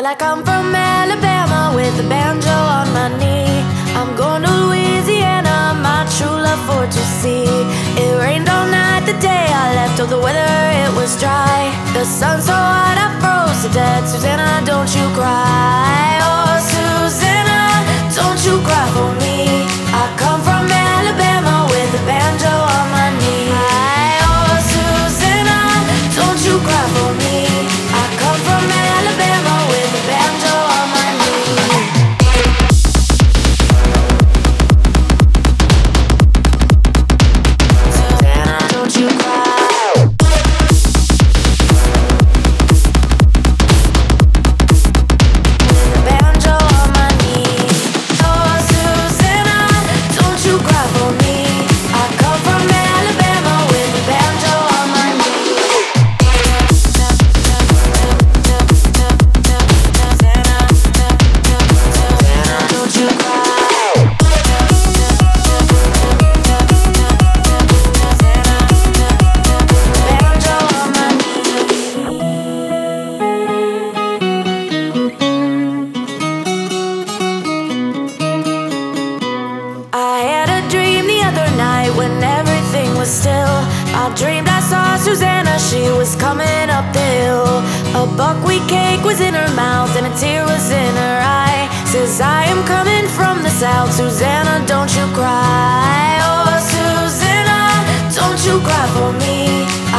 Well, I come from Alabama with a banjo on my knee. I'm going to Louisiana, my true love for to see. It rained all night the day I left, oh the weather it was dry. The sun so hot I froze to death. Susanna, don't you cry. Oh Susanna, don't you cry for me. I come from Alabama with a banjo on my knee. Oh Susanna, don't you cry for me. I come from Alabama with a banjo on my knee. Susanna, don't you cry. When everything was still, I dreamed I saw Susanna, she was coming up the hill. A buckwheat cake was in her mouth and a tear was in her eye. Says I am coming from the south, Susanna, don't you cry. Oh Susanna, don't you cry for me.